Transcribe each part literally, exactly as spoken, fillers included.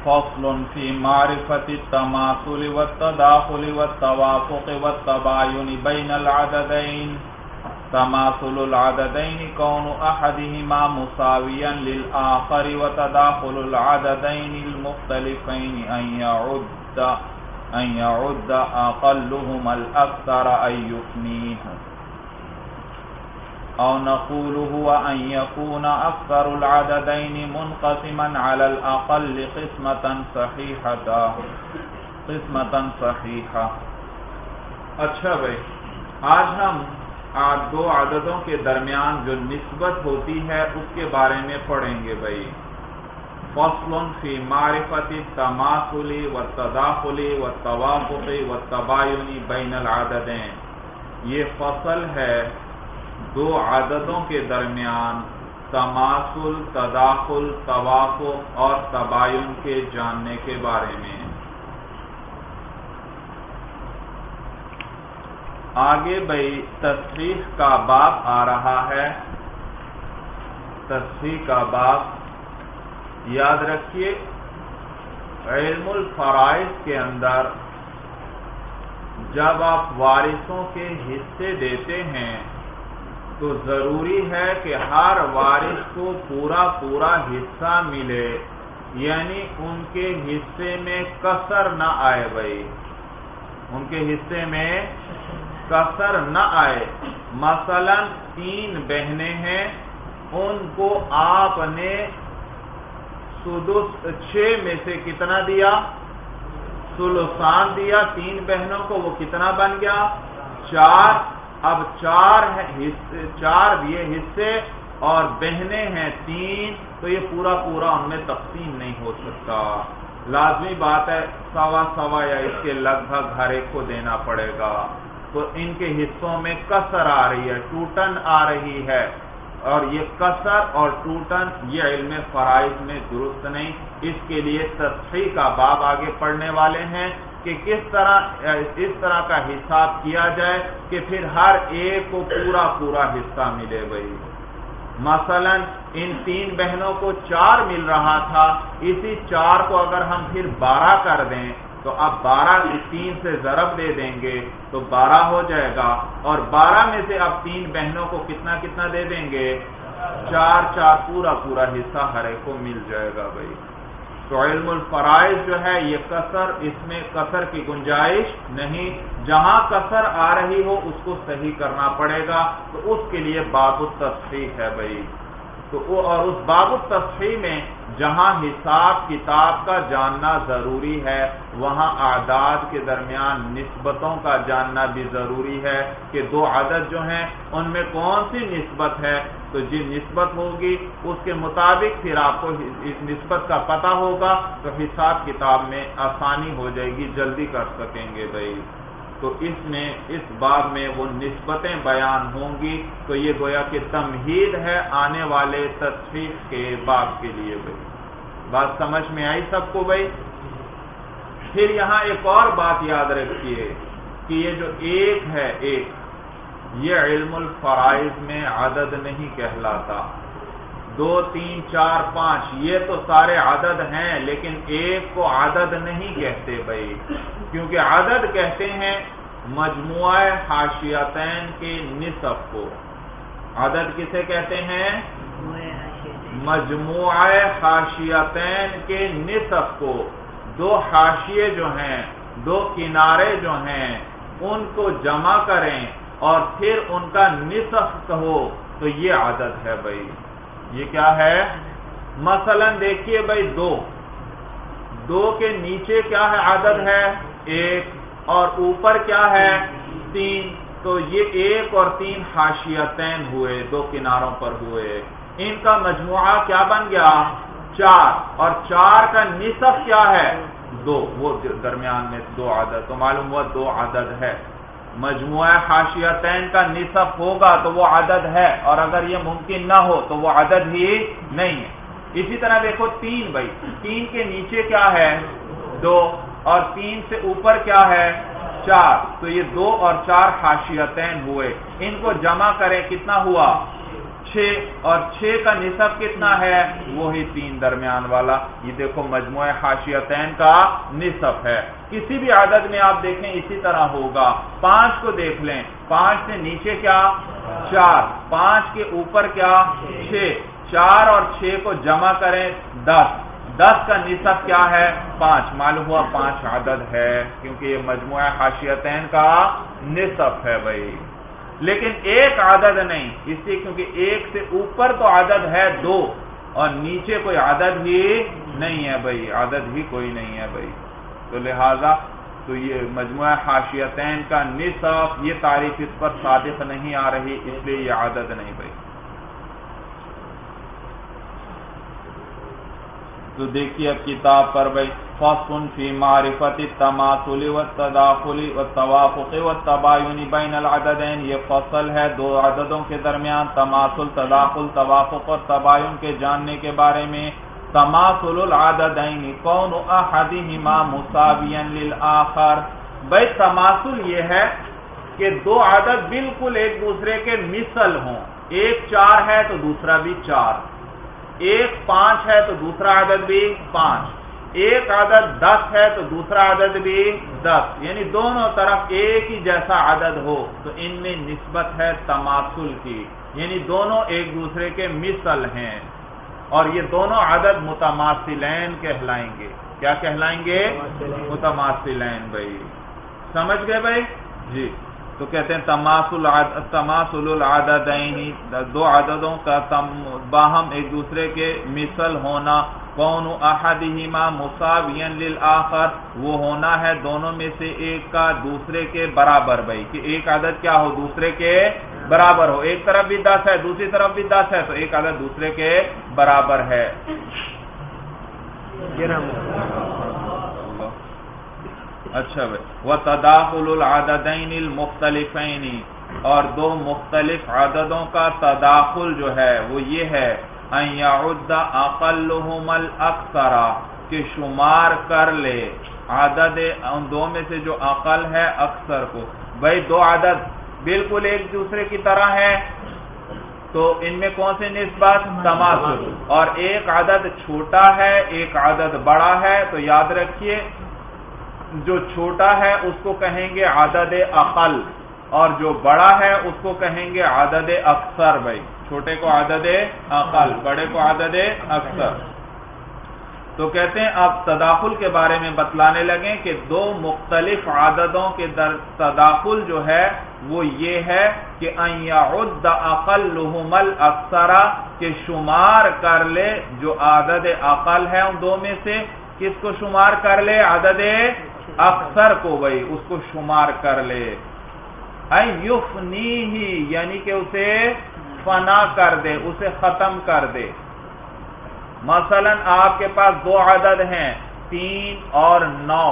فصل في معرفة التماثل والتداخل والتوافق والتباين بين العددين. تماثل العددين كون أحدهما مساويا للآخر، وتداخل العددين المختلفين أن يعد أن يعد أقلهما الأكثر أن يفنيه، أو نقول هو أن يكون أكثر العددين منقسما على الأقل قسمة صحيحة قسمة صحيحة. اچھا بھائی، آج ہم دو عددوں کے درمیان جو نسبت ہوتی ہے اس کے بارے میں پڑھیں گے بھائی. فصل فی معرفت التماثل والتداخل والتوافق والتباین بین العددین. یہ فصل ہے دو عددوں کے درمیان تماثل، تداخل، توافق اور تباین کے جاننے کے بارے میں. آگے بھائی تصحیح کا باب آ رہا ہے. تصحیح کا باب یاد رکھیے، علم الفرائض کے اندر جب آپ وارثوں کے حصے دیتے ہیں تو ضروری ہے کہ ہر وارث کو پورا پورا حصہ ملے، یعنی ان کے حصے میں کسر نہ آئے بھائی، ان کے حصے میں کسر نہ آئے. مثلا تین بہنیں ہیں، ان کو آپ نے سدس چھ میں سے کتنا دیا؟ ثلثان دیا. تین بہنوں کو وہ کتنا بن گیا؟ چار. اب چار حصے، چار یہ حصے اور بہنیں ہیں تین، تو یہ پورا پورا ان میں تقسیم نہیں ہو سکتا. لازمی بات ہے سوا سوا یا اس کے لگ بھگ ہر ایک کو دینا پڑے گا. تو ان کے حصوں میں کسر آ رہی ہے، ٹوٹن آ رہی ہے، اور یہ کسر اور ٹوٹن یہ علم فرائض میں درست نہیں. اس کے لیے تصحیح کا باب آگے پڑھنے والے ہیں کہ کس طرح اس طرح کا حساب کیا جائے کہ پھر ہر ایک کو پورا پورا حصہ ملے بھائی. مثلا ان تین بہنوں کو چار مل رہا تھا، اسی چار کو اگر ہم پھر بارہ کر دیں تو اب بارہ تین سے ضرب دے دیں گے تو بارہ ہو جائے گا، اور بارہ میں سے اب تین بہنوں کو کتنا کتنا دے دیں گے؟ چار چار، پورا پورا حصہ ہر ایک کو مل جائے گا بھائی. تو علم الفرائض جو ہے یہ کسر، اس میں کسر کی گنجائش نہیں. جہاں کسر آ رہی ہو اس کو صحیح کرنا پڑے گا، تو اس کے لیے باب التصحیح ہے بھائی. تو اور اس باب التصحیح میں جہاں حساب کتاب کا جاننا ضروری ہے، وہاں اعداد کے درمیان نسبتوں کا جاننا بھی ضروری ہے کہ دو عدد جو ہیں ان میں کون سی نسبت ہے. تو جی نسبت ہوگی اس کے مطابق پھر آپ کو اس نسبت کا پتہ ہوگا، تو حساب کتاب میں آسانی ہو جائے گی، جلدی کر سکیں گے بھائی. تو اس میں اس باب میں وہ نسبتیں بیان ہوں گی. تو یہ گویا کہ تمہید ہے آنے والے تصحیح کے باب کے لیے بھائی. بات سمجھ میں آئی سب کو بھائی؟ پھر یہاں ایک اور بات یاد رکھیے کہ یہ جو ایک ہے، ایک یہ علم الفرائض میں عدد نہیں کہلاتا. دو تین چار پانچ یہ تو سارے عدد ہیں، لیکن ایک کو عدد نہیں کہتے بھائی، کیونکہ عدد کہتے ہیں مجموعہ حاشیتین کے نصف کو. عدد کسے کہتے ہیں؟ مجموعہ حاشیتین کے نصف کو. دو حاشیے جو ہیں، دو کنارے جو ہیں، ان کو جمع کریں اور پھر ان کا نصف کہو تو یہ عدد ہے بھائی. یہ کیا ہے؟ مثلا دیکھیے بھائی، دو دو کے نیچے کیا ہے؟ عدد ہے ایک، اور اوپر کیا ہے؟ تین. تو یہ ایک اور تین حاشیتین ہوئے، دو کناروں پر ہوئے. ان کا مجموعہ کیا بن گیا؟ چار. اور چار کا نصف کیا ہے؟ دو. وہ درمیان میں دو عدد، تو معلوم ہوا دو عدد ہے. مجموعہ حاشیتین کا نصف ہوگا تو وہ عدد ہے، اور اگر یہ ممکن نہ ہو تو وہ عدد ہی نہیں ہے. اسی طرح دیکھو تین بھائی، تین کے نیچے کیا ہے؟ دو. اور تین سے اوپر کیا ہے؟ چار. تو یہ دو اور چار حاشیتین ہوئے. ان کو جمع کریں کتنا ہوا؟ چھ، اور چھ کا نصف کتنا ہے؟ وہی تین درمیان والا. یہ دیکھو مجموعہ حاشیتین کا نصف ہے. کسی بھی عدد میں آپ دیکھیں اسی طرح ہوگا. پانچ کو دیکھ لیں، پانچ سے نیچے کیا؟ چار. پانچ کے اوپر کیا؟ چھ. چار اور چھ کو جمع کریں دس. دس کا نصف کیا ہے؟ پانچ. معلوم ہوا پانچ عدد ہے، کیونکہ یہ مجموعہ حاشیتین کا نصف ہے بھائی. لیکن ایک عدد نہیں، اس لیے کیونکہ ایک سے اوپر تو عدد ہے دو، اور نیچے کوئی عدد ہی نہیں ہے بھائی، عدد ہی کوئی نہیں ہے بھائی. تو لہذا تو یہ مجموعہ حاشیتین کا نصف، یہ تعریف اس پر صادق نہیں آ رہی، اس لیے یہ عدد نہیں بھائی. تو دیکھیے اب کتاب پر بھائی، فصل فی معرفت التماثل والتداخل والتوافق والتباین بین العددین. یہ فصل ہے دو عددوں کے درمیان تماثل، تداخل، توافق اور تباین کے جاننے کے بارے میں. تماثل العددین کون احدہما مساویا للآخر. بھائی تماثل یہ ہے کہ دو عدد بالکل ایک دوسرے کے مثل ہوں. ایک چار ہے تو دوسرا بھی چار، ایک پانچ ہے تو دوسرا عدد بھی پانچ، ایک عدد دس ہے تو دوسرا عدد بھی دس، یعنی دونوں طرف ایک ہی جیسا عدد ہو تو ان میں نسبت ہے تماثل کی، یعنی دونوں ایک دوسرے کے مثل ہیں، اور یہ دونوں عدد متماثلین کہلائیں گے. کیا کہلائیں گے؟ متماثلین. بھائی سمجھ گئے بھائی؟ جی. تو کہتے ہیں تماثل تماثل العددین، دو عددوں کا باہم ایک دوسرے کے مثل ہونا. کون احدہما مساویا للآخر، وہ ہونا ہے دونوں میں سے ایک کا دوسرے کے برابر. بھائی کہ ایک عدد کیا ہو؟ دوسرے کے برابر ہو. ایک طرف بھی دس ہے دوسری طرف بھی دس ہے تو ایک عدد دوسرے کے برابر ہے. اچھا بھائی. وَتَدَاخُلُ الْعَدَدَيْنِ الْمُخْتَلِفَيْنِ، اور دو مختلف عددوں کا تداخل جو ہے وہ یہ ہے أَن يَعُدَّ أَقَلُّهُمَا الْأَكْثَرَ، کہ شمار کر لے عدد ان دو میں سے جو اقل ہے اکثر کو. بھائی دو عدد بالکل ایک دوسرے کی طرح ہے تو ان میں کون سے نسبت؟ تماثل. اور ایک عدد چھوٹا ہے ایک عدد بڑا ہے تو یاد رکھیے جو چھوٹا ہے اس کو کہیں گے عدد اقل، اور جو بڑا ہے اس کو کہیں گے عدد اکثر. بھائی چھوٹے کو عدد اقل، بڑے کو عدد اکثر. تو کہتے ہیں اب تداخل کے بارے میں بتلانے لگیں کہ دو مختلف عددوں کے در تداخل جو ہے وہ یہ ہے کہ ان یعد اقلہما الاکثر، کہ شمار کر لے جو عدد اقل ہے ان دو میں سے. کس کو شمار کر لے؟ عدد اکثر کو. بھائی اس کو شمار کر لے. ان یفنیہ، یعنی کہ اسے فنا کر دے، اسے ختم کر دے. مثلا آپ کے پاس دو عدد ہیں تین اور نو،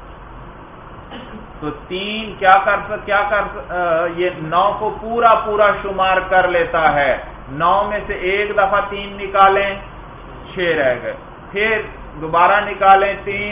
تو تین کیا کر کیا کر یہ نو کو پورا پورا شمار کر لیتا ہے. نو میں سے ایک دفعہ تین نکالیں چھ رہ گئے، پھر دوبارہ نکالیں تین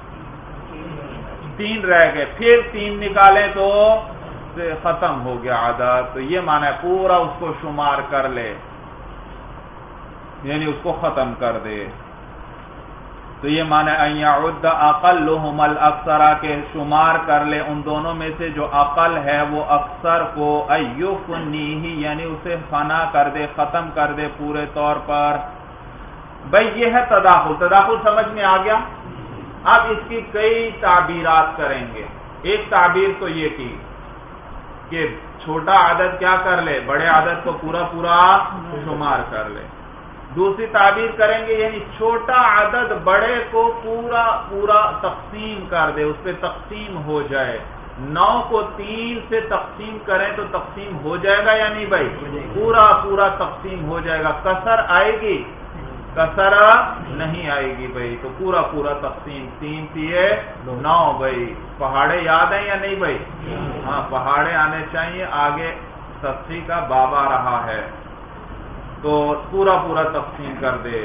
تین رہ گئے، پھر تین نکالیں تو ختم ہو گیا عدد. تو یہ معنی ہے پورا اس کو شمار کر لے، یعنی اس کو ختم کر دے. تو یہ معنی ان یعد اقلہما الاکثر، کہ شمار کر لے ان دونوں میں سے جو اقل ہے وہ اکثر کو. ایفنیہ، یعنی اسے فنا کر دے، ختم کر دے پورے طور پر. بھائی یہ ہے تداخل. تداخل سمجھ میں آ گیا؟ اب اس کی کئی تعبیرات کریں گے. ایک تعبیر تو یہ کی کہ چھوٹا عدد کیا کر لے؟ بڑے عدد کو پورا پورا شمار کر لے. دوسری تعبیر کریں گے یعنی چھوٹا عدد بڑے کو پورا پورا تقسیم کر دے، اس پہ تقسیم ہو جائے. نو کو تین سے تقسیم کریں تو تقسیم ہو جائے گا یا نہیں بھائی؟ پورا پورا تقسیم ہو جائے گا. کسر آئے گی؟ کسر نہیں آئے گی بھائی. تو پورا پورا تقسیم. تین تیے نو. بھائی پہاڑے یاد ہیں یا نہیں بھائی؟ ہاں پہاڑے آنے چاہیے. آگے تصحیح کا باب آ رہا ہے تو پورا پورا تقسیم کر دے.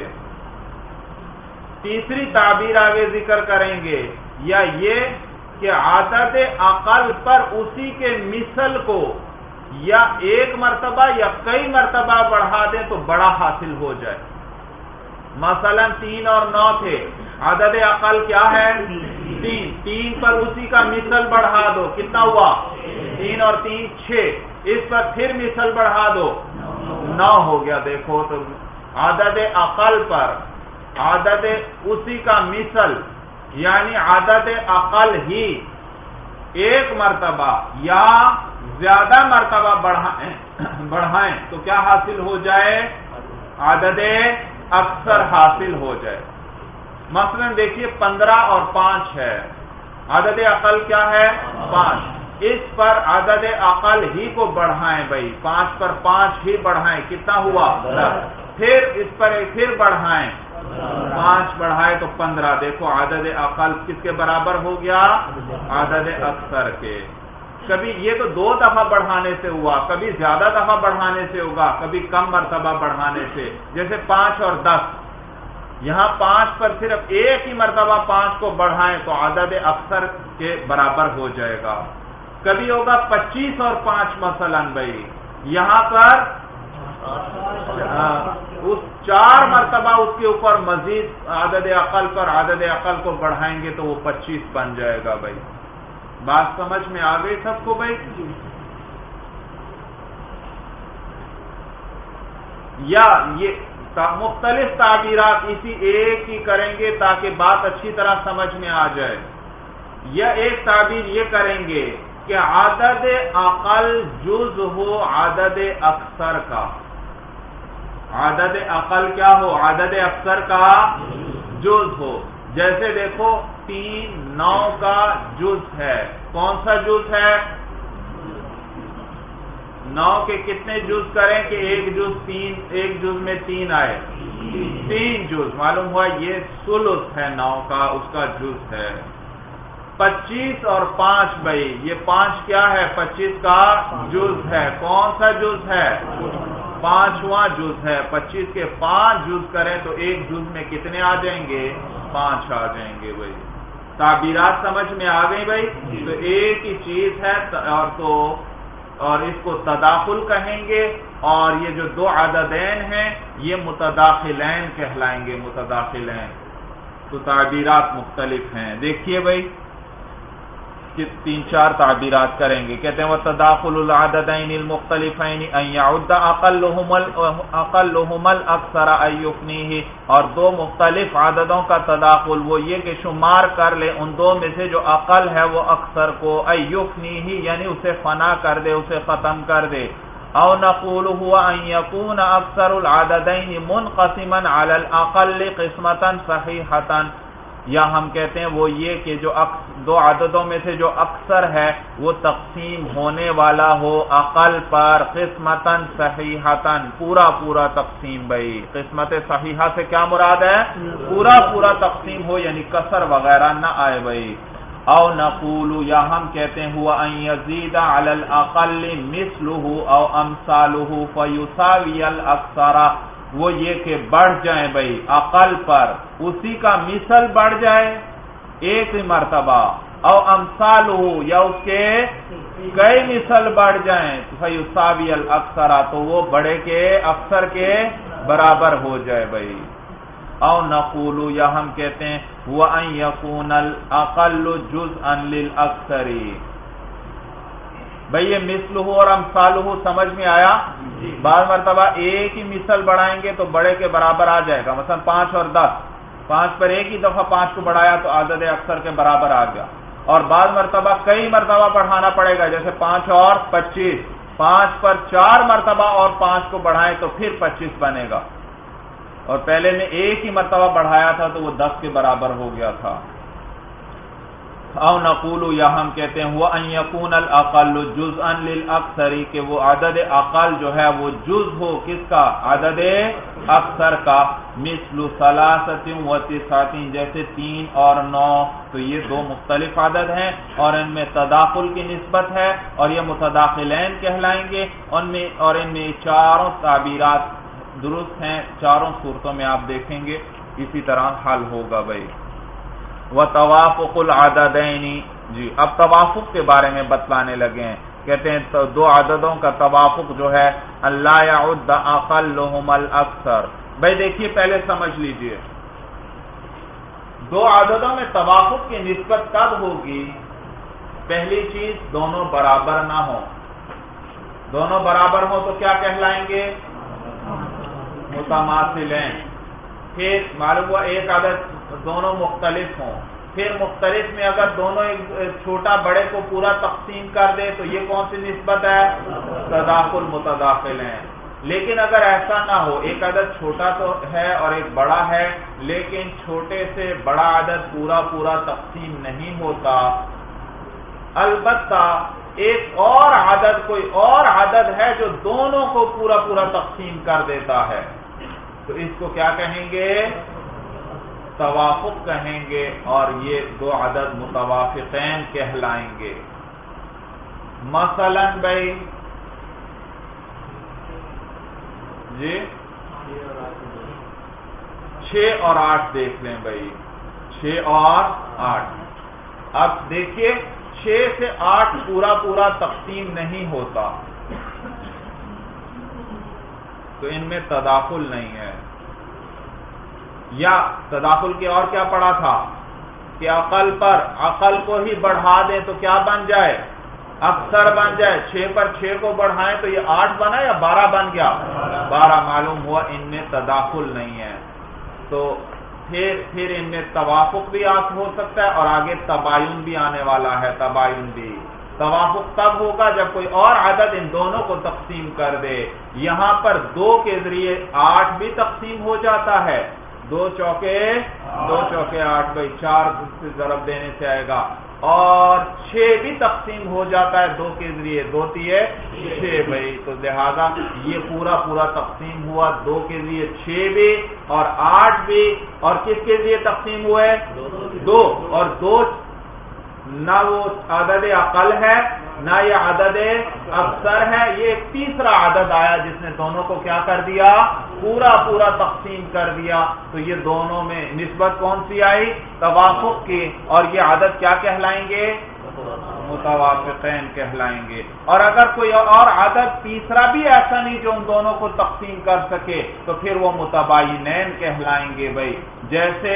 تیسری تعبیر آگے ذکر کریں گے، یا یہ کہ عدد اقل پر اسی کے مثل کو یا ایک مرتبہ یا کئی مرتبہ بڑھا دیں تو بڑا حاصل ہو جائے. مثلا تین اور نو تھے، عدد اقل کیا ہے؟ تین. تین پر اسی کا مثل بڑھا دو، کتنا ہوا؟ تین اور تین چھ. اس پر پھر مثل بڑھا دو، نو ہو گیا. دیکھو تو عدد اقل پر عدد اسی کا مثل یعنی عدد اقل ہی ایک مرتبہ یا زیادہ مرتبہ بڑھائیں بڑھائیں تو کیا حاصل ہو جائے؟ عدد اکثر حاصل ہو جائے. مثلا دیکھیے پندرہ اور پانچ ہے، عدد اقل کیا ہے؟ پانچ. اس پر عدد اقل ہی کو بڑھائیں بھائی، پانچ پر پانچ ہی بڑھائیں، کتنا ہوا؟ پھر اس پر پھر بڑھائیں، پانچ بڑھائے تو پندرہ. دیکھو عدد اقل کس کے برابر ہو گیا؟ عدد اکثر کے. کبھی یہ تو دو دفعہ بڑھانے سے ہوا، کبھی زیادہ دفعہ بڑھانے سے ہوگا، کبھی کم مرتبہ بڑھانے سے. جیسے پانچ اور دس، یہاں پانچ پر صرف ایک ہی مرتبہ پانچ کو بڑھائیں تو عدد اکثر کے برابر ہو جائے گا. کبھی ہوگا پچیس اور پانچ مثلا بھائی، یہاں پر اس چار مرتبہ اس کے اوپر مزید عدد اقل پر عدد اقل کو بڑھائیں گے تو وہ پچیس بن جائے گا بھائی. بات سمجھ میں آ گئی سب کو بھائی؟ یا یہ مختلف تعبیرات اسی ایک ہی کریں گے تاکہ بات اچھی طرح سمجھ میں آ جائے. یا ایک تعبیر یہ کریں گے کہ عدد اقل جز ہو عدد اکثر کا. عدد اقل کیا ہو؟ عدد اکثر کا جز ہو. جیسے دیکھو تین نو کا جز ہے. کون سا جز ہے؟ نو کے کتنے جز کریں کہ ایک جز تین، ایک جز میں تین آئے؟ تین جز. معلوم ہوا یہ ثلث ہے نو کا، اس کا جز ہے. پچیس اور پانچ بھائی، یہ پانچ کیا ہے؟ پچیس کا جز ہے. کون سا جز ہے؟ پانچواں جز ہے. پچیس کے پانچ جز کریں تو ایک جز میں کتنے آ جائیں گے؟ پانچ آ جائیں گے بھائی. تعبیرات سمجھ میں آ گئی بھائی؟ تو ایک ہی چیز ہے اور تو اور اس کو تداخل کہیں گے، اور یہ جو دو عددین ہیں یہ متداخلین کہلائیں گے. متداخلین تو تعبیرات مختلف ہیں. دیکھیے بھائی تین چار تعبیرات کریں گے. کہتے ہیں وَتَدَاخُلُ الْعَدَدَيْنِ الْمُخْتَلِفَيْنِ أَنْ يَعُدَّ أَقَلُّهُمَا الْأَكْثَرَ أَنْ يُفْنِيهِ. اور دو مختلف عددوں کا تداخل وہ یہ کہ شمار کر لے ان دو میں سے جو اقل ہے وہ اکثر کو، أَنْ يُفْنِيهِ یعنی اسے فنا کر دے، اسے ختم کر دے. أَوْ نَقُولُ هُوَ أَنْ يَكُونَ أَكْثَرُ الْعَدَدَيْنِ مُنْقَسِمًا عَلَى الْأَقَلِّ قِسْمَةً صَحِيحَةً. یا ہم کہتے ہیں وہ یہ کہ جو دو عددوں میں سے جو اکثر ہے وہ تقسیم ہونے والا ہو اقل پر قسمتاً صحیحتاً، پورا پورا تقسیم. بھائی قسمت صحیحہ سے کیا مراد ہے؟ پورا پورا تقسیم ہو یعنی کسر وغیرہ نہ آئے بھائی. او نقول یا ہم کہتے ہیں ہوا ان یزید علی الاقل مثلہ او امثالہ فیساوی الاکثر. وہ یہ کہ بڑھ جائیں بھائی اقل پر اسی کا مثل بڑھ جائے ایک مرتبہ، او امثالہ یا اس کے کئی مثل بڑھ جائیں فیساوی الاکثر تو وہ بڑے کے اکثر کے برابر ہو جائے بھائی. او نقول یا ہم کہتے ہیں وہ ان یکون الاقل جزءا للاکثر. بھئی یہ مثلہ اور امثالہ سمجھ میں آیا؟ بعض مرتبہ ایک ہی مثل بڑھائیں گے تو بڑے کے برابر آ جائے گا. مثلا پانچ اور دس، پانچ پر ایک ہی دفعہ پانچ کو بڑھایا تو عدد اکثر کے برابر آ گیا. اور بعض مرتبہ کئی مرتبہ بڑھانا پڑے گا، جیسے پانچ اور پچیس. پانچ پر چار مرتبہ اور پانچ کو بڑھائیں تو پھر پچیس بنے گا، اور پہلے نے ایک ہی مرتبہ بڑھایا تھا تو وہ دس کے برابر ہو گیا تھا. او نقول یا ہم کہتے ہیں ہوا ان یکون الاقل جزءا للاکثر کہ وہ عدد اقل جو ہے وہ جز ہو کس کا؟ عدد اکثر کا. مثل ثلاثۃ و تسعۃ جیسے تین اور نو. تو یہ دو مختلف عدد ہیں اور ان میں تداخل کی نسبت ہے اور یہ متداخلین کہلائیں گے. ان میں اور ان میں چاروں تعبیرات درست ہیں. چاروں صورتوں میں آپ دیکھیں گے اسی طرح حل ہوگا بھائی. وتوافق العددین. جی اب توافق کے بارے میں بتلانے لگے ہیں کہتے ہیں تو دو عددوں کا توافق جو ہے اللہ یعد اقلہم الاکثر. بھائی دیکھیے پہلے سمجھ لیجئے، دو عددوں میں توافق کی نسبت کب ہوگی؟ پہلی چیز دونوں برابر نہ ہوں. دونوں برابر ہوں تو کیا کہلائیں گے؟ متماثلین. پھر معلوم ہوا ایک عدد دونوں مختلف ہوں. پھر مختلف میں اگر دونوں ایک چھوٹا بڑے کو پورا تقسیم کر دے تو یہ کون سی نسبت ہے؟ تداخل متداخلین. لیکن اگر ایسا نہ ہو، ایک عدد چھوٹا تو ہے اور ایک بڑا ہے، لیکن چھوٹے سے بڑا عدد پورا پورا تقسیم نہیں ہوتا، البتہ ایک اور عدد کوئی اور عدد ہے جو دونوں کو پورا پورا تقسیم کر دیتا ہے، تو اس کو کیا کہیں گے؟ توافق کہیں گے، اور یہ دو عدد متوافقین کہلائیں گے. مثلا بھائی جی چھ اور آٹھ دیکھ لیں بھائی، چھ اور آٹھ. اب دیکھیے چھ سے آٹھ پورا پورا تقسیم نہیں ہوتا، تو ان میں تداخل نہیں ہے. یا تداخل کی اور کیا پڑا تھا کہ عقل پر عقل کو ہی بڑھا دیں تو کیا بن جائے؟ اکثر بن جائے. چھ پر چھ کو بڑھائیں تو یہ آٹھ بنا یا بارہ بن گیا؟ بارہ. معلوم ہوا ان میں تداخل نہیں ہے. تو پھر پھر ان میں توافق بھی ہو سکتا ہے اور آگے تباین بھی آنے والا ہے. تباین بھی توافق تب ہوگا جب کوئی اور عدد ان دونوں کو تقسیم کر دے. یہاں پر دو کے ذریعے آٹھ بھی تقسیم ہو جاتا ہے. دو چوکے دو چوکے آٹھ بھائی، چار سے ضرب دینے سے آئے گا. اور چھ بھی تقسیم ہو جاتا ہے دو کے ذریعے، دو تیے چھ بھائی. تو لہذا یہ پورا پورا تقسیم ہوا دو کے ذریعے، چھ بھی اور آٹھ بھی. اور کس کے ذریعے تقسیم ہوئے؟ دو. اور دو نہ وہ عدد اقل ہے نہ یہ عدد اکثر ہے، یہ ایک تیسرا عدد آیا جس نے دونوں کو کیا کر دیا؟ پورا پورا تقسیم کر دیا. تو یہ دونوں میں نسبت کون سی آئی؟ توافق کی. اور یہ عدد کیا کہلائیں گے؟ متوافقین کہلائیں گے. اور اگر کوئی اور عدد تیسرا بھی ایسا نہیں جو ان دونوں کو تقسیم کر سکے تو پھر وہ متباینین کہلائیں گے بھائی. جیسے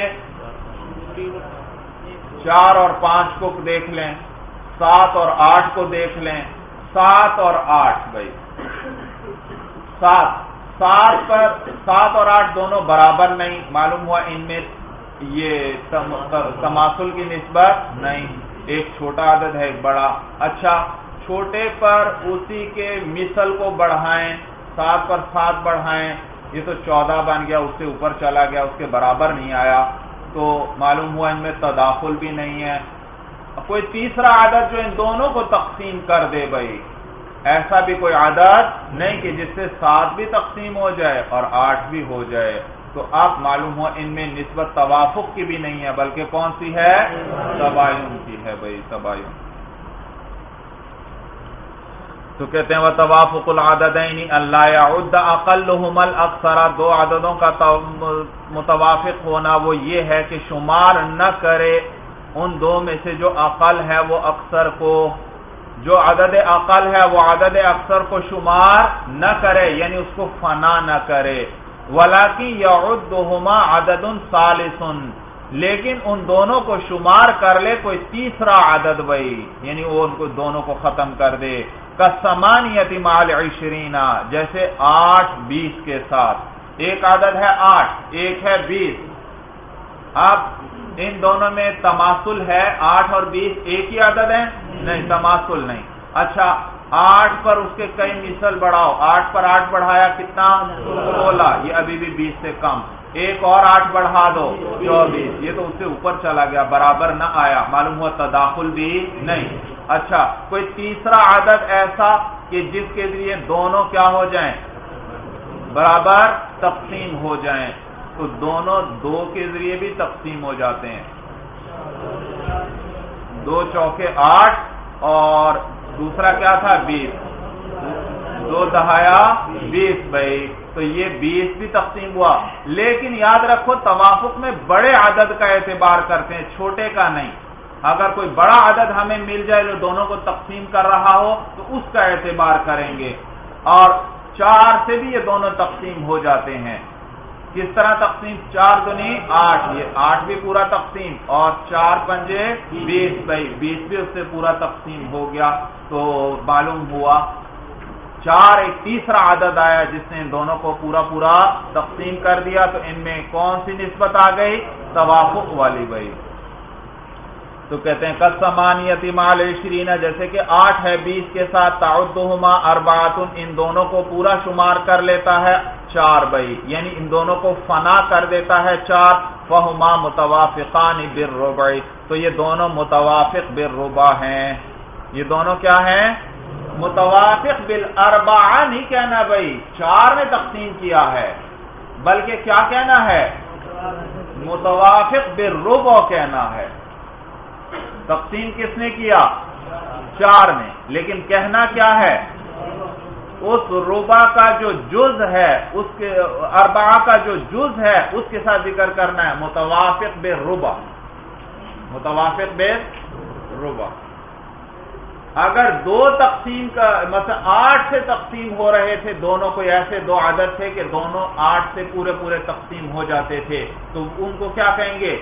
چار اور پانچ کو دیکھ لیں، سات اور آٹھ کو دیکھ لیں. سات اور آٹھ بھائی، سات سات پر سات اور آٹھ دونوں برابر نہیں. معلوم ہوا ان میں یہ تماثل کی نسبت نہیں. ایک چھوٹا عدد ہے ایک بڑا. اچھا چھوٹے پر اسی کے مثل کو بڑھائیں، سات پر سات بڑھائیں، یہ تو چودہ بن گیا، اس سے اوپر چلا گیا، اس کے برابر نہیں آیا. تو معلوم ہوا ان میں تداخل بھی نہیں ہے. کوئی تیسرا عدد جو ان دونوں کو تقسیم کر دے بھائی، ایسا بھی کوئی عدد نہیں کہ جس سے سات بھی تقسیم ہو جائے اور آٹھ بھی ہو جائے. تو اب معلوم ہوا ان میں نسبت توافق کی بھی نہیں ہے بلکہ کون سی ہے؟ تباین کی ہے بھائی، تباین. تو کہتے ہیں وَتَوَافُقُ الْعَدَدَيْنِ أَلَّا يَعُدَّ أَقَلُّهُمَا الْأَكْثَرَ. دو عددوں کا متوافق ہونا وہ یہ ہے کہ شمار نہ کرے ان دو میں سے جو اقل ہے وہ اکثر کو، جو عدد اقل ہے وہ عدد اکثر کو شمار نہ کرے، یعنی اس کو فنا نہ کرے. وَلَكِنْ يَعُدُّهُمَا عَدَدٌ ثَالِثٌ. لیکن ان دونوں کو شمار کر لے کوئی تیسرا عدد بھائی، یعنی وہ ان کو دونوں کو ختم کر دے. کَالثَّمَانِيَةِ مَعَ الْعِشْرِينَ. جیسے آٹھ بیس کے ساتھ. ایک عدد ہے آٹھ، ایک ہے بیس. اب ان دونوں میں تماثل ہے؟ آٹھ اور بیس ایک ہی عدد ہے؟ نہیں، تماثل نہیں. اچھا آٹھ پر اس کے کئی مثل بڑھاؤ. آٹھ پر آٹھ بڑھایا کتنا؟ سولہ. یہ ابھی بھی بیس سے کم. ایک اور آٹھ بڑھا دو، چوبیس. یہ تو اس سے اوپر چلا گیا، برابر نہ آیا. معلوم ہوا تداخل بھی نہیں. اچھا کوئی تیسرا عدد ایسا کہ جس کے ذریعے دونوں کیا ہو جائیں؟ برابر تقسیم ہو جائیں. تو دونوں دو کے ذریعے بھی تقسیم ہو جاتے ہیں. دو چوکے آٹھ اور دوسرا کیا تھا؟ بیس. دو دہایا بیس بھائی. تو یہ بیس بھی تقسیم ہوا. لیکن یاد رکھو توافق میں بڑے عدد کا اعتبار کرتے ہیں، چھوٹے کا نہیں. اگر کوئی بڑا عدد ہمیں مل جائے جو دونوں کو تقسیم کر رہا ہو تو اس کا اعتبار کریں گے. اور چار سے بھی یہ دونوں تقسیم ہو جاتے ہیں. کس طرح تقسیم؟ چار دنی آٹھ، یہ آٹھ بھی پورا تقسیم، اور چار پنجے بیس، بھائی بیس بھی اس سے پورا تقسیم ہو گیا. تو معلوم ہوا چار ایک تیسرا عدد آیا جس نے ان دونوں کو پورا پورا تقسیم کر دیا. تو ان میں کون سی نسبت آ گئی؟ توافق والی. بھائی تو کہتے ہیں کالثمانیۃ مع العشرین، جیسے کہ آٹھ ہے بیس کے ساتھ، تعدہما اربعۃ، ان دونوں کو پورا شمار کر لیتا ہے چار. بھائی یعنی ان دونوں کو فنا کر دیتا ہے چار. فہما متوافقان بالربع، تو یہ دونوں متوافق بالربع ہیں. یہ دونوں کیا ہیں؟ متوافق بالاربعہ نہیں کہنا بھائی چار میں تقسیم کیا ہے، بلکہ کیا کہنا ہے؟ متوافق بالربع کہنا ہے. تقسیم کس نے کیا؟ چار نے، لیکن کہنا کیا ہے؟ اس ربع کا جو جز ہے، اس کے اربعہ کا جو جز ہے اس کے ساتھ ذکر کرنا ہے متوافق بالربع. متوافق بالربع. اگر دو تقسیم کا مثلا آٹھ سے تقسیم ہو رہے تھے دونوں، کوئی ایسے دو عدد تھے کہ دونوں آٹھ سے پورے پورے تقسیم ہو جاتے تھے، تو ان کو کیا کہیں گے؟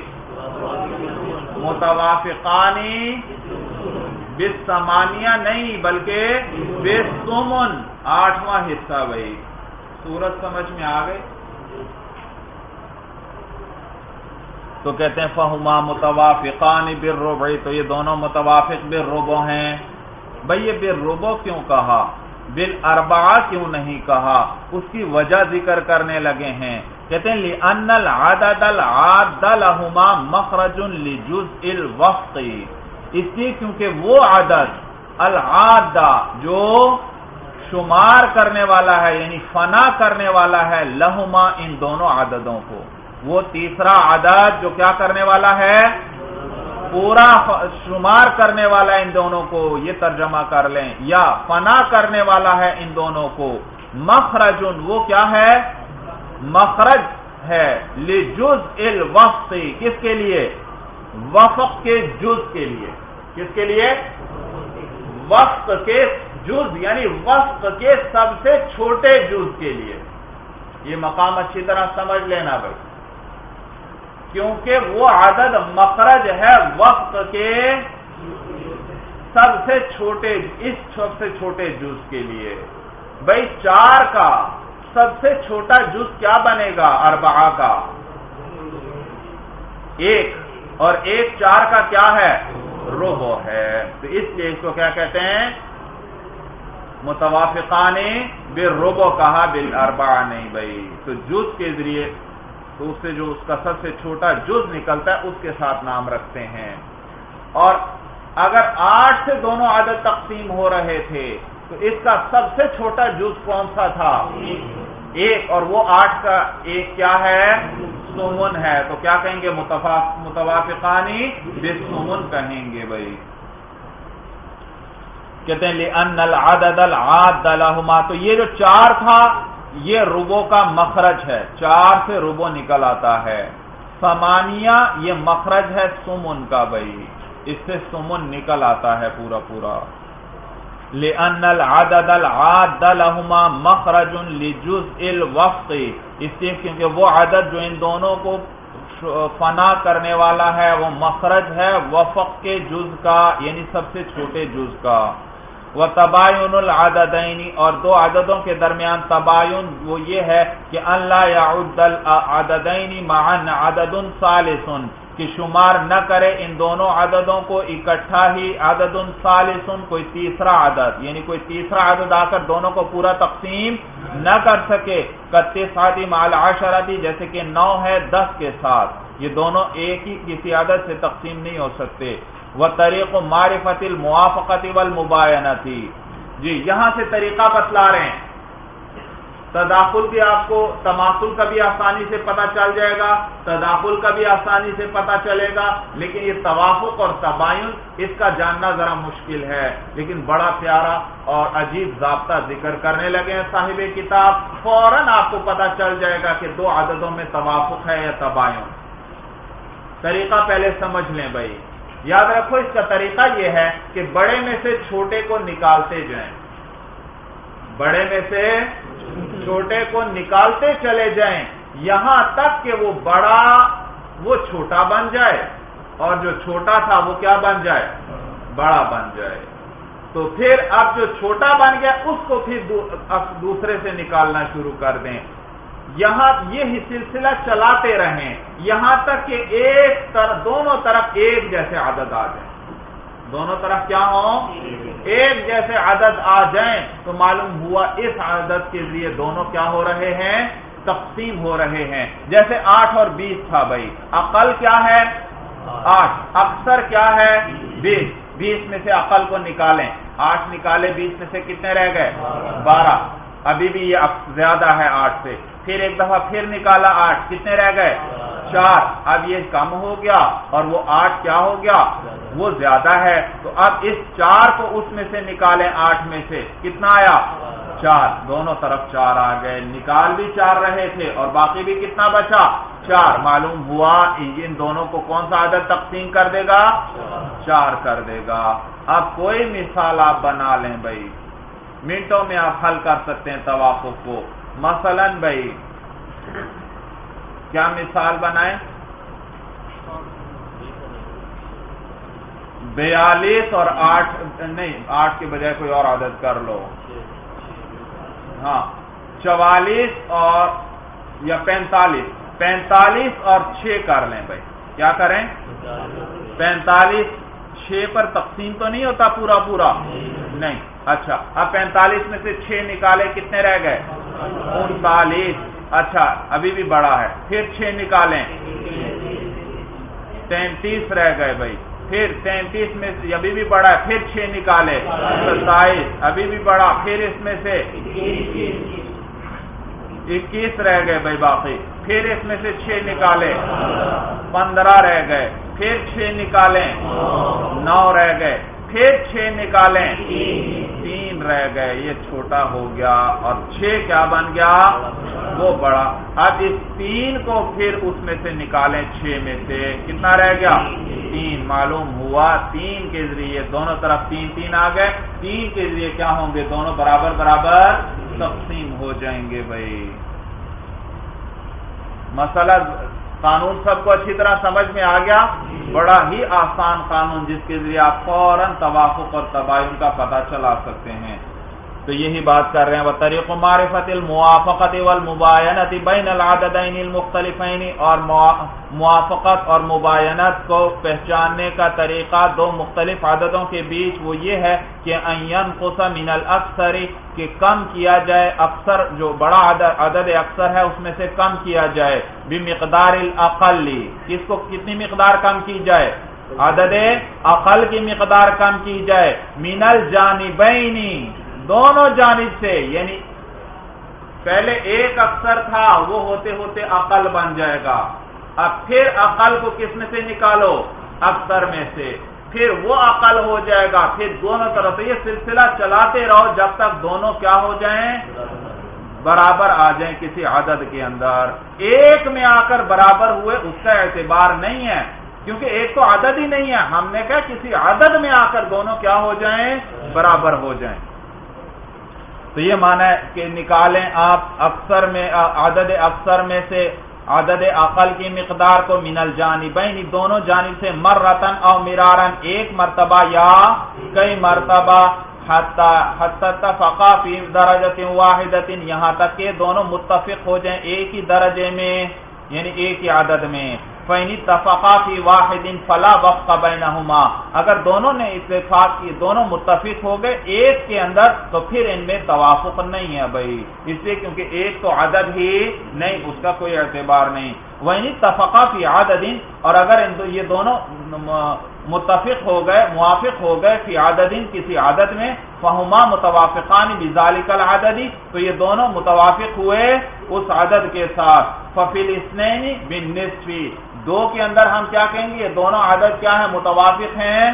متوافقانی بالثمانیہ نہیں بلکہ بالثمن، آٹھواں حصہ. بھائی صورت سمجھ میں آ گئی؟ تو کہتے ہیں فہما متوافقان بالربع، تو یہ دونوں متوافق بالربع ہیں. بھئی یہ بالربع کیوں کہا؟ بالاربعہ کیوں نہیں کہا؟ اس کی وجہ ذکر کرنے لگے ہیں. کہتے ہیں لأن العدد العاد لہما مخرج لجزء الوفق، اس لیے کیونکہ وہ عدد العاد جو شمار کرنے والا ہے یعنی فنا کرنے والا ہے، لہما ان دونوں عددوں کو، وہ تیسرا عدد جو کیا کرنے والا ہے؟ پورا شمار کرنے والا ہے ان دونوں کو، یہ ترجمہ کر لیں، یا فنا کرنے والا ہے ان دونوں کو. مخرج وہ کیا ہے؟ مخرج ہے لجزء الوفق، کس کے لیے؟ وفق کے جز کے لیے. کس کے لیے؟ وفق کے جز، یعنی وفق کے سب سے چھوٹے جز کے لیے. یہ مقام اچھی طرح سمجھ لینا بھائی، کیونکہ وہ عدد مخرج ہے وفق کے سب سے چھوٹے، اس سب سے چھوٹے جز کے لیے. بھائی چار کا سب سے چھوٹا جز کیا بنے گا؟ اربعہ کا ایک، اور ایک چار کا کیا ہے؟ ربع ہے. تو اس لیے اس کو کیا کہتے ہیں؟ متوافقان بالربع کہا، بالاربعہ نہیں. بھائی تو جز کے ذریعے تو اس سے جو اس کا سب سے چھوٹا جز نکلتا ہے اس کے ساتھ نام رکھتے ہیں. اور اگر آٹھ سے دونوں عدد تقسیم ہو رہے تھے تو اس کا سب سے چھوٹا جز کون سا تھا؟ ایک، اور وہ آٹھ کا ایک کیا ہے؟ ثمن ہے. تو کیا کہیں گے؟ متوافقانی بالثمن کہیں گے. بھائی کہتے ہیں لأن العدد العاد لہما، تو یہ جو چار تھا یہ ربع کا مخرج ہے، چار سے ربع نکل آتا ہے. ثمانیہ یہ مخرج ہے ثمن کا. بھائی اس سے ثمن نکل آتا ہے پورا پورا. لأن العدد العاد لہما مخرج لجزء الوفق، اس لیے کیونکہ وہ عدد جو ان دونوں کو فنا کرنے والا ہے وہ مخرج ہے وفق کے جز کا، یعنی سب سے چھوٹے جز کا. وتباین العددین، اور دو عددوں کے درمیان تباین وہ یہ ہے کہ ان لا يعد العددین معا عدد ثالث، کہ شمار نہ کرے ان دونوں عددوں کو اکٹھا ہی عدد ثالث، کوئی تیسرا عدد، یعنی کوئی تیسرا عدد آ کر دونوں کو پورا تقسیم نہ کر سکے. کالتسعۃ مع العشرۃ، جیسے کہ نو ہے دس کے ساتھ، یہ دونوں ایک ہی کسی عدد سے تقسیم نہیں ہو سکتے. وطریق معرفت الموافقۃ والمباینۃ، جی یہاں سے طریقہ بتلا رہے ہیں. تداخل بھی آپ کو تماثل کا بھی آسانی سے پتہ چل جائے گا، تداخل کا بھی آسانی سے پتہ چلے گا، لیکن یہ توافق اور تباین اس کا جاننا ذرا مشکل ہے. لیکن بڑا پیارا اور عجیب ضابطہ ذکر کرنے لگے ہیں صاحب کتاب، فوراً آپ کو پتہ چل جائے گا کہ دو عددوں میں توافق ہے یا تباین. طریقہ پہلے سمجھ لیں بھائی. یاد رکھو اس کا طریقہ یہ ہے کہ بڑے میں سے چھوٹے کو نکالتے جائیں، بڑے میں سے چھوٹے کو نکالتے چلے جائیں یہاں تک کہ وہ بڑا وہ چھوٹا بن جائے اور جو چھوٹا تھا وہ کیا بن جائے، بڑا بن جائے۔ تو پھر اب جو چھوٹا بن گیا اس کو پھر دوسرے سے نکالنا شروع کر دیں، یہاں یہ سلسلہ چلاتے رہیں یہاں تک کہ ایک طرف دونوں طرف ایک جیسے عدد آ جائیں، دونوں طرف کیا ہوں، ایک جیسے عدد آ جائیں تو معلوم ہوا اس عدد کے ذریعے دونوں کیا ہو رہے ہیں، تقسیم ہو رہے ہیں۔ جیسے آٹھ اور بیس تھا بھائی، اقل کیا ہے آٹھ، اکثر کیا ہے بیس، بیس میں سے اقل کو نکالیں، آٹھ نکالے بیس میں سے کتنے رہ گئے، بارہ، ابھی بھی یہ زیادہ ہے آٹھ سے، پھر ایک دفعہ پھر نکالا آٹھ، کتنے رہ گئے، چار، اب یہ کم ہو گیا اور وہ آٹھ کیا ہو گیا، وہ زیادہ ہے، تو اب اس چار کو اس میں سے نکالیں، آٹھ میں سے کتنا آیا، چار، دونوں طرف چار آ گئے، نکال بھی چار رہے تھے اور باقی بھی کتنا بچا، چار، معلوم ہوا ان دونوں کو کون سا عدد تقسیم کر دے گا، چار کر دے گا۔ اب کوئی مثال آپ بنا لیں بھائی، منٹوں میں آپ حل کر سکتے ہیں توافق کو۔ مثلا بھائی کیا مثال بنائیں، بیالیس اور آٹھ، نہیں آٹھ کے بجائے کوئی اور عدد کر لو، ہاں چوالیس اور یا پینتالیس، پینتالیس اور چھ کر لیں بھائی، کیا کریں، پینتالیس چھ پر تقسیم تو نہیں ہوتا پورا پورا، نہیں، اچھا اب پینتالیس میں سے چھ نکالے کتنے رہ گئے، انتالیس، اچھا ابھی بھی بڑا ہے، پھر چھ نکالیں، تینتیس رہ گئے بھائی، پھر تینتیس میں سے ابھی بھی بڑا ہے، پھر چھ نکالے، ستائیس، ابھی بھی بڑا، پھر اس میں سے اکیس رہ گئے بھائی باقی، پھر اس میں سے چھ نکالے، پندرہ رہ گئے، پھر چھ نکالیں، نو رہ گئے، پھر چھ نکالیں، تین رہ گئے، یہ چھوٹا ہو گیا اور چھ کیا بن گیا، وہ بڑا۔ اب اس تین کو پھر اس میں سے نکالیں، چھ میں سے کتنا رہ گیا، تین، معلوم ہوا تین کے ذریعے دونوں طرف تین تین آ گئے، تین کے ذریعے کیا ہوں گے، دونوں برابر برابر تقسیم ہو جائیں گے بھائی۔ مسئلہ قانون سب کو اچھی طرح سمجھ میں آ گیا، بڑا ہی آسان قانون جس کے ذریعے آپ فوراً توافق اور تباین کا پتہ چلا سکتے ہیں۔ تو یہی بات کر رہے ہیں، وطریق معرفت الموافقت والمباینت بین العددین المختلفین، اور موافقت اور مباینت کو پہچاننے کا طریقہ دو مختلف عددوں کے بیچ وہ یہ ہے کہ ان ینقص من الاکثر، کہ کم کیا جائے اکثر، جو بڑا عدد عدد اکثر ہے اس میں سے کم کیا جائے، بمقدار الاقل، کس کو کتنی مقدار کم کی جائے، عدد اقل کی مقدار کم کی جائے، من الجانبین، دونوں جانب سے، یعنی پہلے ایک اکثر تھا وہ ہوتے ہوتے عقل بن جائے گا، اب پھر عقل کو کس میں سے نکالو، اکثر میں سے، پھر وہ عقل ہو جائے گا، پھر دونوں طرف سے یہ سلسلہ چلاتے رہو جب تک دونوں کیا ہو جائیں، برابر آ جائیں کسی عدد کے اندر۔ ایک میں آ کر برابر ہوئے اس کا اعتبار نہیں ہے، کیونکہ ایک تو عدد ہی نہیں ہے، ہم نے کہا کسی عدد میں آ کر دونوں کیا ہو جائیں، برابر ہو جائیں۔ تو یہ معنی ہے کہ نکالیں آپ اکثر میں، عدد اکثر میں سے عدد اقل کی مقدار کو من الجانبین، دونوں جانب سے، مرتن او مرارن، ایک مرتبہ یا کئی مرتبہ، حتی حتی اتفقا فی درجۃ واحدۃ، یہاں تک کہ دونوں متفق ہو جائیں ایک ہی درجے میں، یعنی ایک ہی عدد میں۔ فَإِنِ اتَّفَقَا فِي وَاحِدٍ فَلَا وَفْقَ بَيْنَهُمَا، اگر دونوں نے اتفاق کی، دونوں متفق ہو گئے ایک کے اندر، تو پھر ان میں توافق نہیں ہے بھائی، اس لیے کیونکہ ایک تو عدد ہی نہیں، اس کا کوئی اعتبار نہیں۔ وَإِنِ اتَّفَقَا فِي عَدَدٍ، اور اگر یہ دونوں متفق ہو گئے، موافق ہو گئے، فی عدد، کسی عدد میں، فَهُمَا مُتَوَافِقَانِ بِذَلِكَ الْعَدَدِ، تو یہ دونوں متوافق ہوئے اس عدد کے ساتھ۔ فَفِي الْاثْنَيْنِ بِالنِّصْفِ، دو کے اندر ہم کیا کہیں گے، یہ دونوں عدد کیا ہیں، متوافق ہیں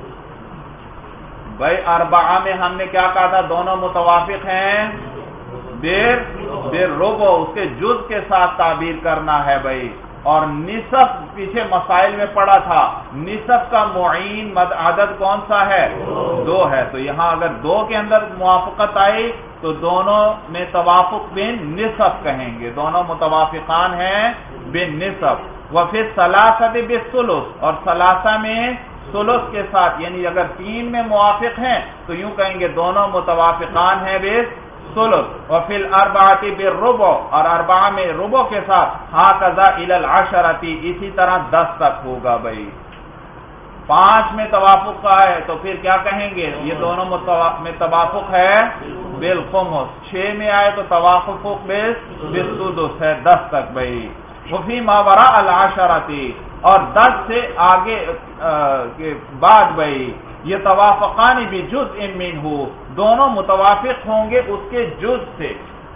بھائی۔ اربعہ میں ہم نے کیا کہا تھا، دونوں متوافق ہیں، دیر دیر ربع، اس کے جز کے ساتھ تعبیر کرنا ہے بھائی۔ اور نصف پیچھے مسائل میں پڑا تھا، نصف کا معین مد عدد کون سا ہے؟ دو ہے، تو یہاں اگر دو کے اندر موافقت آئی تو دونوں میں توافق بن نصف کہیں گے، دونوں متوافقان ہیں بن نصف۔ وفی الثلاثۃ بالثلث، اور ثلاثہ میں ثلث کے ساتھ، یعنی اگر تین میں موافق ہیں تو یوں کہیں گے دونوں متوافقان ہیں بالثلث۔ وفی الاربعۃ بالربع، اور اربعہ میں ربع کے ساتھ، ہاکذا الی العشرۃ، اسی طرح دس تک ہوگا بھائی۔ پانچ میں توافق کا ہے تو پھر کیا کہیں گے؟ یہ دونوں میں توافق ہے بالخمس۔ چھ میں آئے تو توافق بالسدس ہے، دس تک بھائی۔ وفی ما وراء العشرۃ، اور دس سے آگے کے بعد بھائی یہ توافقان بجزء منہ، دونوں متوافق ہوں گے اس کے جز سے۔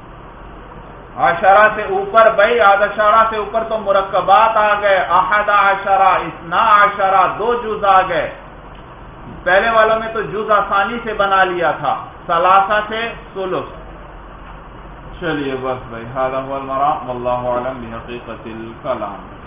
عشرہ سے اوپر بھائی، آدھ عشرہ سے اوپر تو مرکبات آ گئے، احد عشرہ، اثنا عشرہ، دو جز آ گئے۔ پہلے والوں میں تو جز آسانی سے بنا لیا تھا، ثلاثہ سے ثلث۔ چلیے بس بھائی، ھذا ھو المرام واللہ اعلم بحقیقت الکلام۔